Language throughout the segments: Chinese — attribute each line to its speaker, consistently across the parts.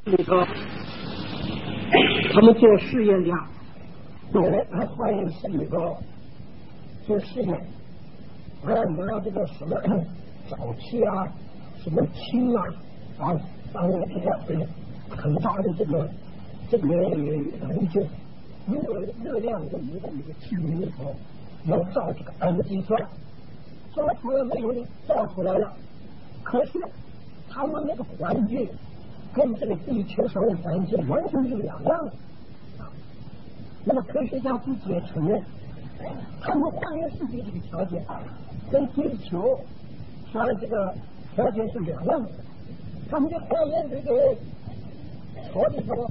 Speaker 1: 里头，他们做试验的，在化验室里头做试验，拿这个什么沼气啊、什么氢啊，当这个很大的这个研究，如果热量的一个气体里头要造这个氨基酸，造出来没有呢？造出来了，可是他们那个环境跟这个地球上的环境完全是两样的。那么科学家自己也承认，他们化验室的这个条件跟地球上的这个条件是两样的。他们就化验这个条件说，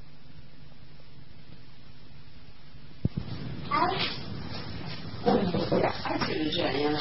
Speaker 2: 还是这样。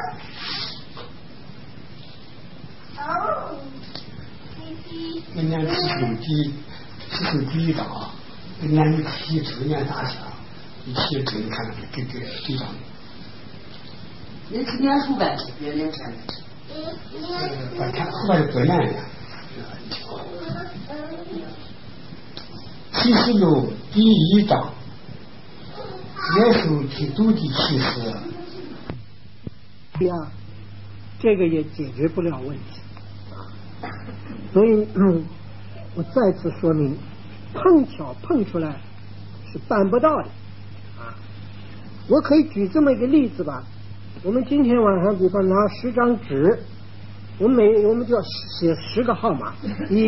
Speaker 3: 今年气球第一档，今年的气球年大小，一起给你看给队长。
Speaker 2: 那今年出呗，别年前。
Speaker 3: 把看后来多年了。76第一章，耶稣基督的启示。
Speaker 1: 呀，这个也解决不了问题。所以我再次说明，碰巧碰出来是办不到的啊。我可以举这么一个例子吧。我们今天晚上比方拿10张纸，我们就要写10个号码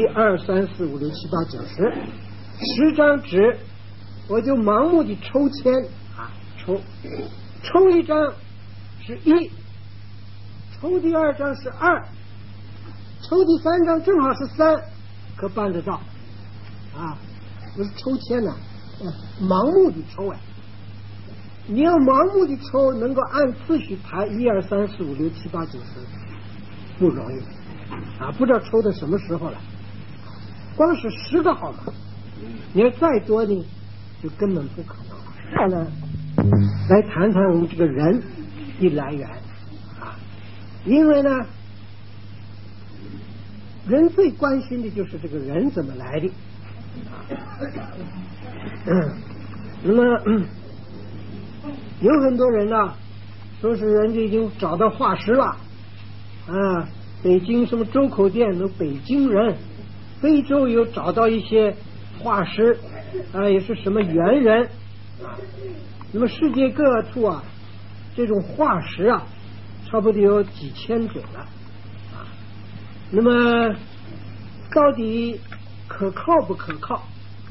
Speaker 1: ，1、2、3、4、5、6、7、8、9、10，10张纸，我就盲目的抽签啊，抽一张是1，抽第2张是2，抽第3张正好是3，可办得到啊？不是抽签呢，盲目的抽哎。你要盲目的抽，能够按次序排1、2、3、4、5、6、7、8、9、10，不容易啊！不知道抽到什么时候了。光是10个号码，你要再多呢，就根本不可能了。再呢，来谈谈我们这个人的来源啊，因为呢，人最关心的就是这个人怎么来的那么有很多人呢，说是人家已经找到化石了啊，北京什么周口店有北京人，非洲有找到一些化石啊，也是什么猿人啊。那么世界各处啊，这种化石啊，差不多有几千种了啊。那么到底可靠不可靠？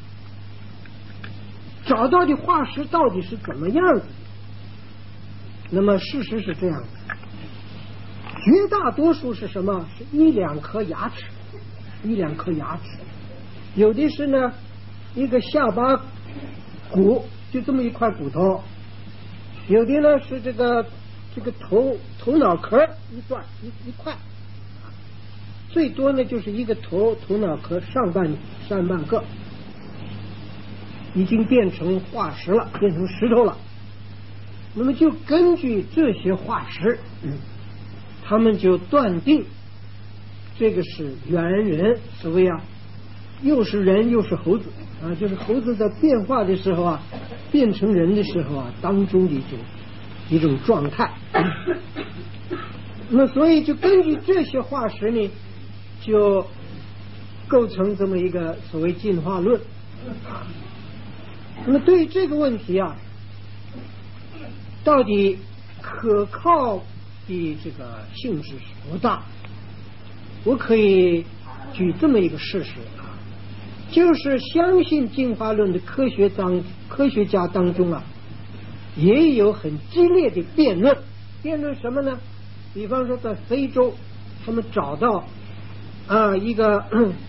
Speaker 1: 找到的化石到底是怎么样子？那么事实是这样的，绝大多数是什么？是1、2颗牙齿，1、2颗牙齿，有的是呢一个下巴骨，就这么一块骨头，有的呢是这个头脑壳一段一块，最多呢就是一个头脑壳上半个已经变成化石了，变成石头了。那么就根据这些化石，他们就断定这个是猿人，所谓啊，又是人又是猴子啊，就是猴子在变化的时候啊，变成人的时候啊，当中的一种状态。那么所以就根据这些化石呢，就构成这么一个所谓进化论。那么对于这个问题啊，到底可靠的这个性质是不大。我可以举这么一个事实啊，就是相信进化论的科学家当中啊，也有很激烈的辩论什么呢？比方说在非洲，他们找到一个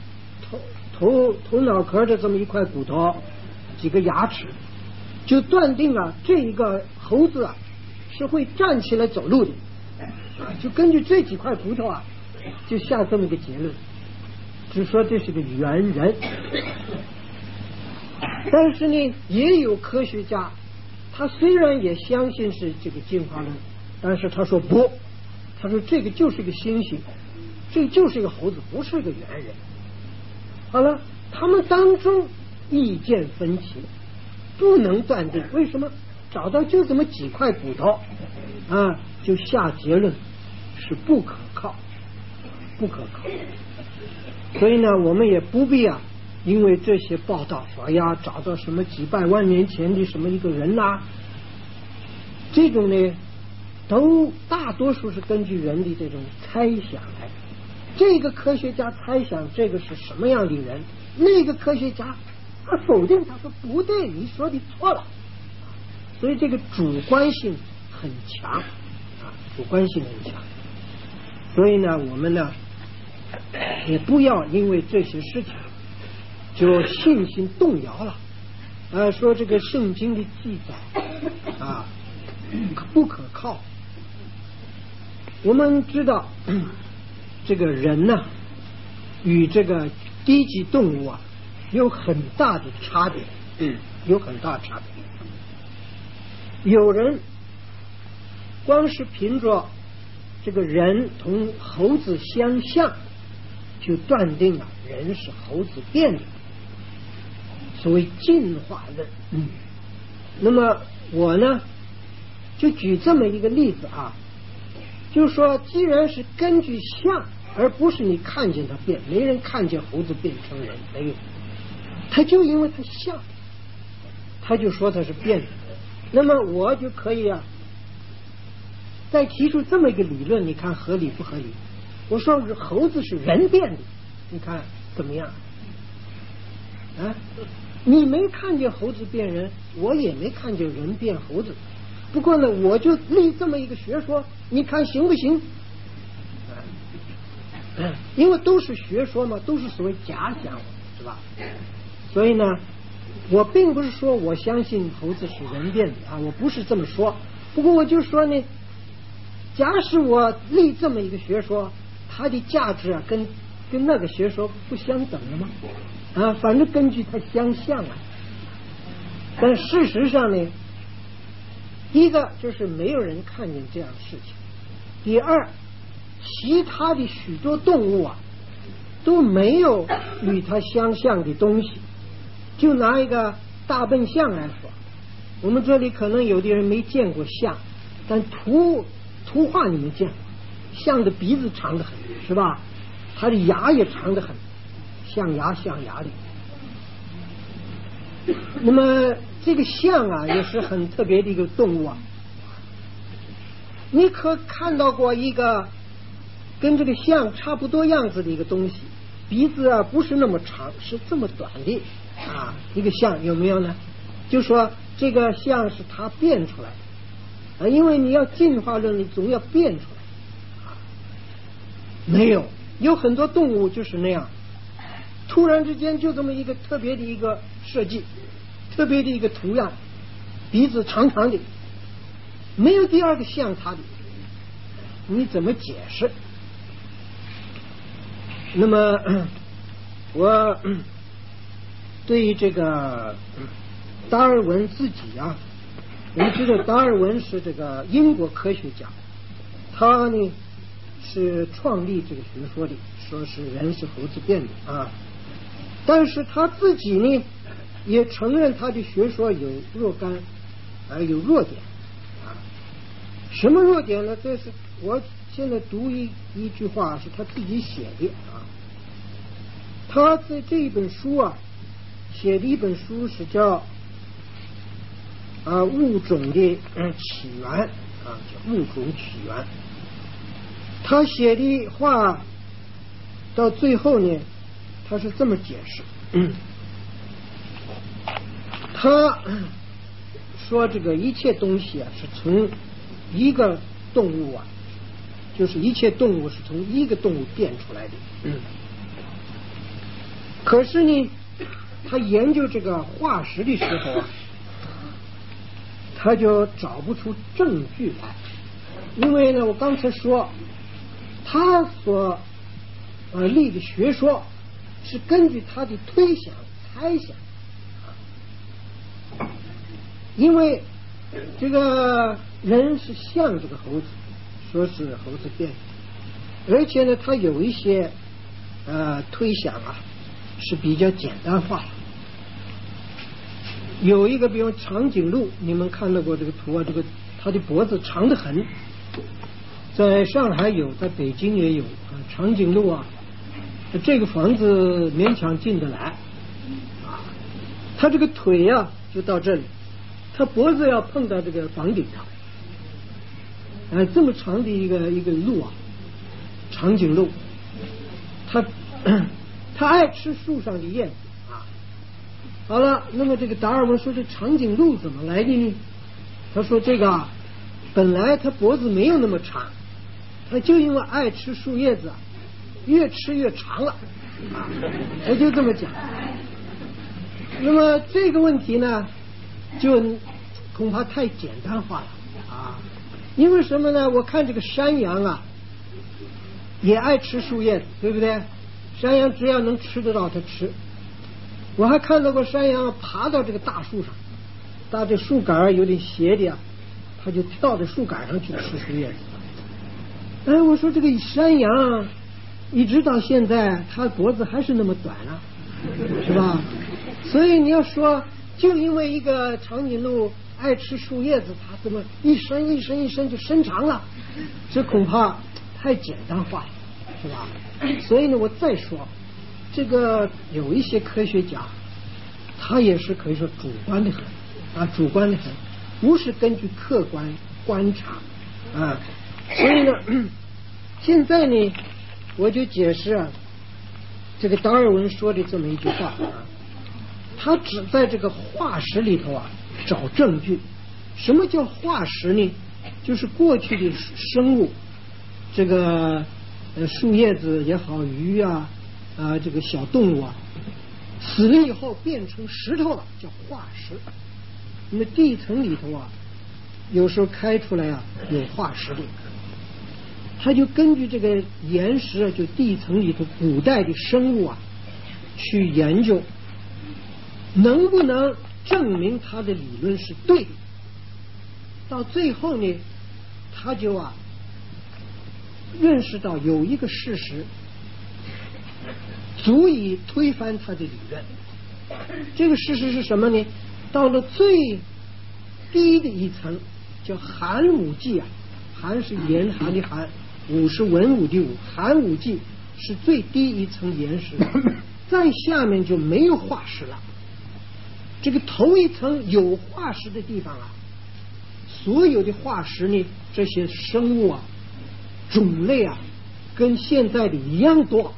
Speaker 1: 头脑壳的这么一块骨头，几个牙齿，就断定啊，这一个猴子啊是会站起来走路的，就根据这几块骨头啊，就下这么一个结论，只说这是个猿人。但是呢，也有科学家，他虽然也相信是这个进化论，但是他说不，他说这个就是个猩猩，这个就是一个猴子，不是个猿人。好了，他们们当中意见分歧，不能断定。为什么？找到就这么几块骨头啊，就下结论是不可靠，不可靠。所以呢，我们也不必啊，因为这些报道说，哎呀，找到什么几百万年前的什么一个人啦，这种呢，都大多数是根据人的这种猜想来的。这个科学家猜想这个是什么样的人，那个科学家他否定，他说不对，你说的错了。所以这个主观性很强啊，主观性很强。所以呢，我们呢也不要因为这些事情就信心动摇了，说这个圣经的记载啊不可靠。我们知道这个人呢与这个低级动物啊有很大的差别，有很大差别。有人光是凭着这个人同猴子相像，就断定了人是猴子变的，所谓进化论。那么我呢就举这么一个例子啊，就是说，既然是根据像，而不是你看见它变，没人看见猴子变成人，没有，他就因为它像，他就说它是变的。那么我就可以啊，再提出这么一个理论，你看合理不合理？我说猴子是人变的，你看怎么样？啊，你没看见猴子变人，我也没看见人变猴子。不过呢，我就立这么一个学说，你看行不行？因为都是学说嘛，都是所谓假想，是吧？所以呢，我并不是说我相信猴子是人变的啊，我不是这么说。不过我就说呢，假使我立这么一个学说，它的价值啊，跟那个学说不相等了吗？啊，反正根据它相像啊。但事实上呢，一个就是没有人看见这样的事情，第二，其他的许多动物啊都没有与它相像的东西。就拿一个大笨象来说，我们这里可能有的人没见过象，但图画你们见过，象的鼻子长得很，是吧？它的牙也长得很，象牙的。那么这个象啊也是很特别的一个动物啊。你可看到过一个跟这个象差不多样子的一个东西，鼻子啊不是那么长，是这么短的啊，一个象有没有呢？就说这个象是它变出来的啊，因为你要进化论，你总要变出来啊。没有，有很多动物就是那样，突然之间就这么一个特别的一个设计，特别的一个图样，鼻子长长的，没有第二个像它的，你怎么解释？那么我对于这个达尔文自己啊，我们知道达尔文是这个英国科学家，他呢是创立这个学说的，说是人是猴子变的啊。但是他自己呢也承认他的学说有若干有弱点啊。什么弱点呢？这是我现在读一句话是他自己写的啊。他在这一本书啊写的一本书是叫物种的起源啊，叫物种起源。他写的话到最后呢，他是这么解释，他说这个一切东西啊是从一个动物啊，就是一切动物是从一个动物变出来的。可是呢，他研究这个化石的时候啊，他就找不出证据来，因为呢，我刚才说他所立的学说是根据他的推想猜想，因为这个人是像这个猴子，说是猴子变，而且呢，他有一些推想啊， 是比较简单化的。有一个比如长颈鹿，你们看到过这个图啊？这个它的脖子长得很，在上海有，在北京也有啊。长颈鹿啊，这个房子勉强进得来啊，它这个腿呀就到这里，它脖子要碰到这个房顶上。这么长的一个鹿啊，长颈鹿，它爱吃树上的叶子啊。好了，那么这个达尔文说这长颈鹿怎么来的呢？他说这个本来它脖子没有那么长，它就因为爱吃树叶子，越吃越长了啊，他就这么讲。那么这个问题呢，就恐怕太简单化了啊。因为什么呢？我看这个山羊啊，也爱吃树叶子，对不对？山羊只要能吃得到，它吃。我还看到过山羊爬到这个大树上，到这树杆有点斜的啊，它就跳到树杆上去吃树叶子。我说这个山羊一直到现在，它脖子还是那么短啊，是吧？所以你要说，就因为一个长颈鹿爱吃树叶子，它怎么一伸就伸长了？这恐怕太简单化了，是吧？所以呢，我再说，这个有一些科学家，他也是可以说主观的很啊，主观的很，不是根据客观观察啊。所以呢，现在呢，我就解释啊，这个达尔文说的这么一句话啊，他只在这个化石里头啊找证据。什么叫化石呢？就是过去的生物，这个树叶子也好，鱼啊这个小动物啊，死了以后变成石头了，叫化石。那么地层里头啊，有时候开出来啊有化石的，他就根据这个岩石啊，就地层里头古代的生物啊，去研究，能不能证明他的理论是对的。到最后呢，他就认识到有一个事实足以推翻他的理论。这个事实是什么呢？到了最低的一层，叫寒武纪啊，寒是严寒的寒，武是文武的武，寒武纪是最低一层岩石，在下面就没有化石了。这个头一层有化石的地方啊，所有的化石呢，这些生物啊，种类啊，跟现在的一样多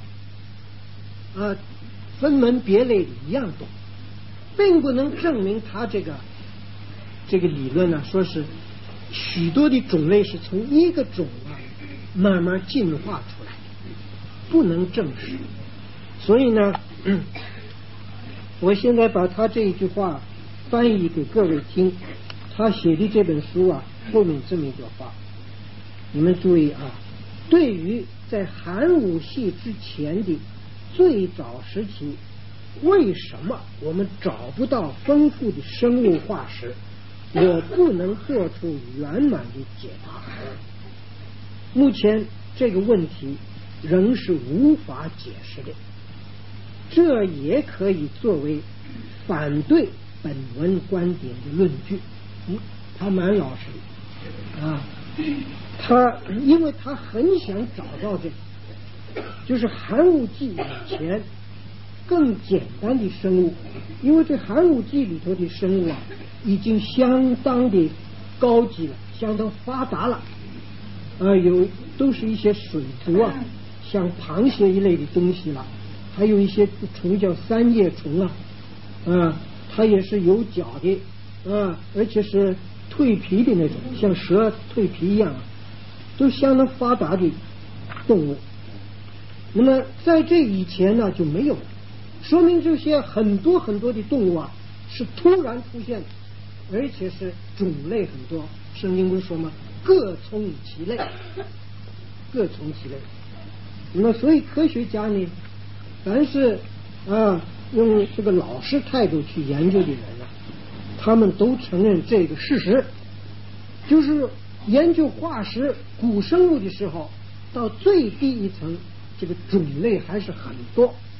Speaker 1: 分门别类的一样多，并不能证明他这个理论呢，说是许多的种类是从一个种慢慢进化出来的，不能证实。所以呢，我现在把他这一句话翻译给各位听。他写的这本书啊，后面这么一句话，你们注意啊。对于在寒武系之前的最早时期，为什么我们找不到丰富的生物化石，我不能做出圆满的解答。目前这个问题仍是无法解释的，这也可以作为反对本文观点的论据。他蛮老实的因为他很想找到这个，就是寒武纪以前更简单的生物，因为这寒武纪里头的生物啊，已经相当的高级了，相当发达了都是一些水族啊，像螃蟹一类的东西了，还有一些虫叫三叶虫它也是有脚的而且是蜕皮的那种，像蛇蜕皮一样都相当发达的动物。那么在这以前呢就没有，说明这些很多很多的动物啊是突然出现的，而且是种类很多。圣经不是说吗？各从其类，各从其类。那么所以科学家呢，凡是用这个老实态度去研究的人他们都承认这个事实，就是研究化石古生物的时候，到最低一层，这个种类还是很多。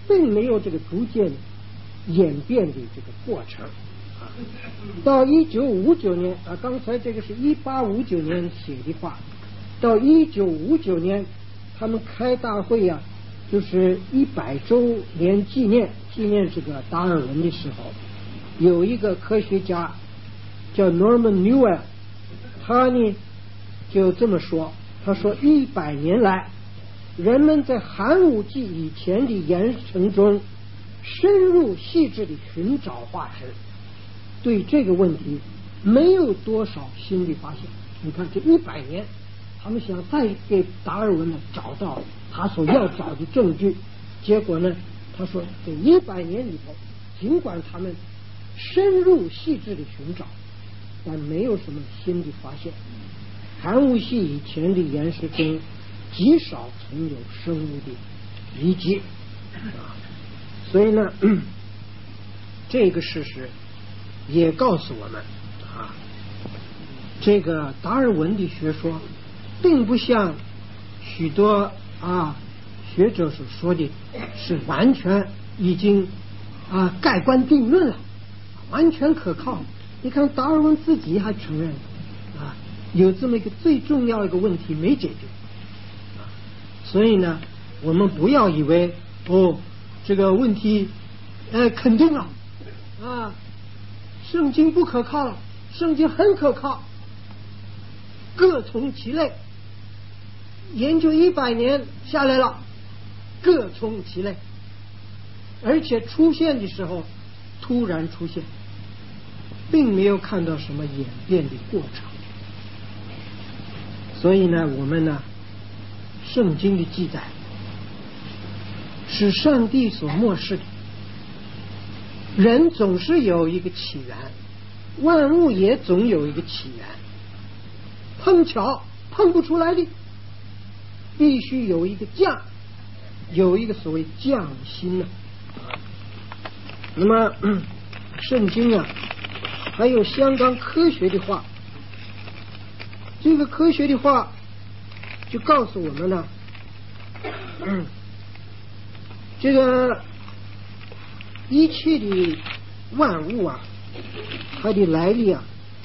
Speaker 1: 并没有这个逐渐演变的这个过程。到1959年刚才这个是1859年写的话，到1959年他们开大会就是100周年纪念这个达尔文的时候，有一个科学家叫 Norman Newell， 他呢就这么说，他说100年来人们在寒武纪以前的研程中深入细致地寻找化石，对这个问题没有多少新的发现。你看这100年他们想再给达尔文找到他所要找的证据，结果呢他说这100年里头，尽管他们深入细致地寻找，但没有什么新的发现。寒武纪以前的岩石中极少存有生物的遗迹所以呢这个事实也告诉我们这个达尔文的学说并不像许多学者所说的是完全已经盖棺定论了，完全可靠。你看达尔文自己还承认有这么一个最重要一个问题没解决所以呢我们不要以为这个问题肯定了圣经不可靠了，圣经很可靠，各从其类，研究100年下来了，各从其类，而且出现的时候突然出现，并没有看到什么演变的过程。所以呢我们圣经的记载是上帝所漠视的，人总是有一个起源，万物也总有一个起源，碰巧碰不出来的，必须有一个降，有一个所谓降心那么圣经还有相当科学的话，这个科学的话就告诉我们这个一切的万物它的来历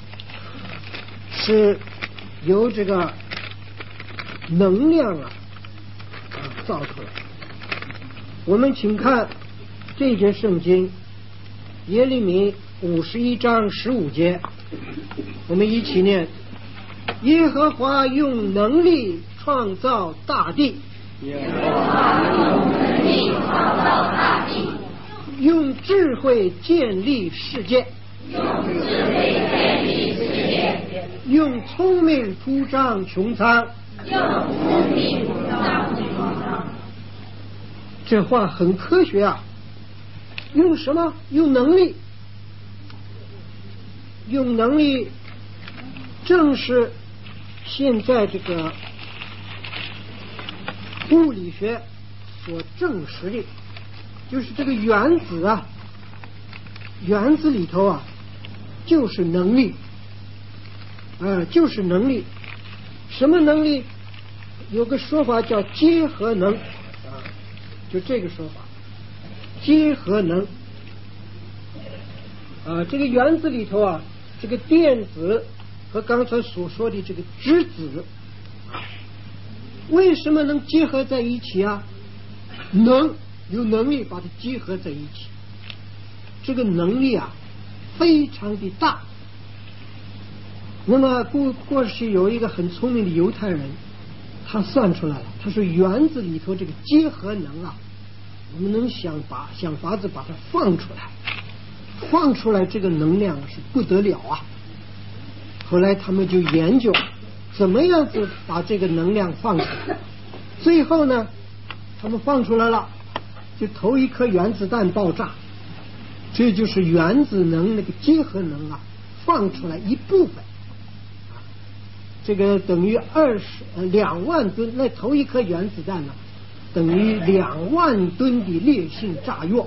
Speaker 1: 是由这个能量造出来。我们请看这节圣经耶利米51章15节，我们一起念：耶和华用能力创造大地，
Speaker 4: 耶和华用能力创造大地，
Speaker 1: 用智慧建立世界，
Speaker 4: 用智慧建立世界，
Speaker 1: 用聪明铺张穹苍，
Speaker 4: 用聪明铺张穹苍。
Speaker 1: 这话很科学用什么？用能力。用能力正是现在这个物理学所证实的，就是这个原子原子里头就是能力就是能力。什么能力？有个说法叫结合能就这个说法，结合能这个原子里头这个电子和刚才所说的这个质子为什么能结合在一起有能力把它结合在一起，这个能力非常的大。那么过去有一个很聪明的犹太人，他算出来了，他说原子里头这个结合能我们能想法子把它放出来这个能量是不得了后来他们就研究怎么样子把这个能量放出来，最后呢他们放出来了，就头一颗原子弹爆炸，这就是原子能那个结合能放出来一部分这个等于2万吨，那头一颗原子弹等于2万吨的烈性炸药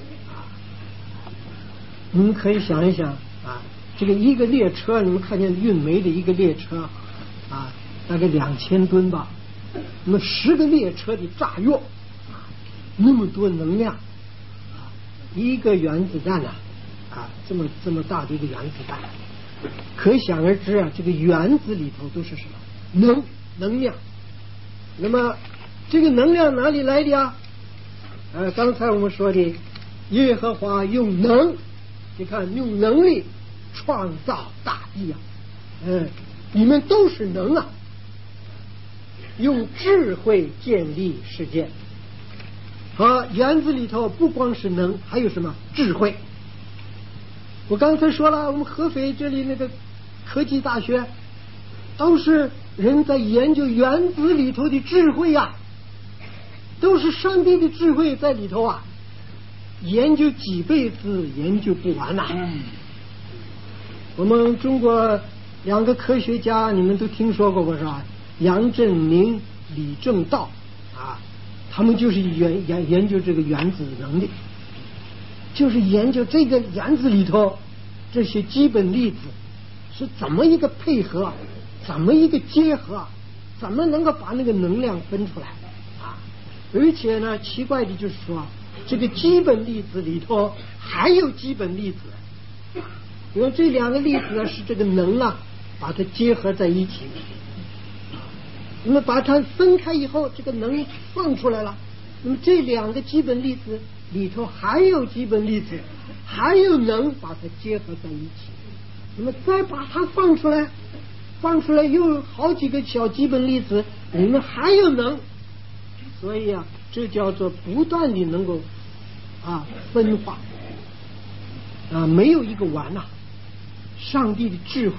Speaker 1: 你们可以想一想这个一个列车，你们看见运煤的一个列车大概2000吨吧，那么10个列车的炸药那么多能量，一个原子弹呢，这么大的一个原子弹，可想而知啊，这个原子里头都是什么能量。那么这个能量哪里来的啊？刚才我们说的耶和华用能，你看用能力创造大地啊，你们都是能啊，用智慧建立世界。原子里头不光是能，还有什么智慧？我刚才说了，我们合肥这里那个科技大学都是人在研究原子里头的智慧啊，都是上帝的智慧在里头啊，研究几辈子研究不完呐。我们中国两个科学家你们都听说过是吧？杨振宁、李政道啊，他们就是研究这个原子能力，就是研究这个原子里头这些基本粒子是怎么一个配合，怎么一个结合，怎么能够把那个能量分出来啊？而且呢，奇怪的就是说，这个基本粒子里头还有基本粒子，因为这两个粒子呢是这个能啊，把它结合在一起。那么把它分开以后，这个能放出来了。那么这两个基本粒子里头还有基本粒子，还有能把它结合在一起。那么再把它放出来又有好几个小基本粒子，里面还有能。所以啊，这叫做不断的能够分化没有一个完呐。上帝的智慧